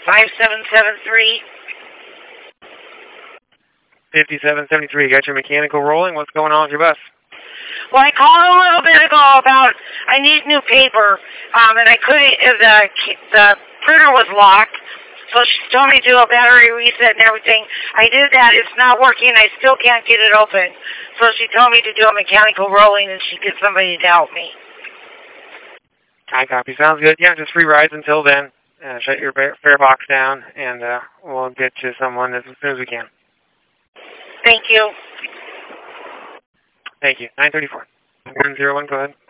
5773. 5773, got your mechanical rolling. What's going on with your bus? Well, I called a little bit ago about I need new paper, and I couldn't, the printer was locked, so she told me to do a battery reset and everything. I did that. It's not working. I still can't get it open. So she told me to do a mechanical rolling, and she'd get somebody to help me. I copy. Sounds good. Yeah, just free rides until then. Shut your fare box down, and we'll get you someone as soon as we can. Thank you. Thank you. 934. 101, go ahead.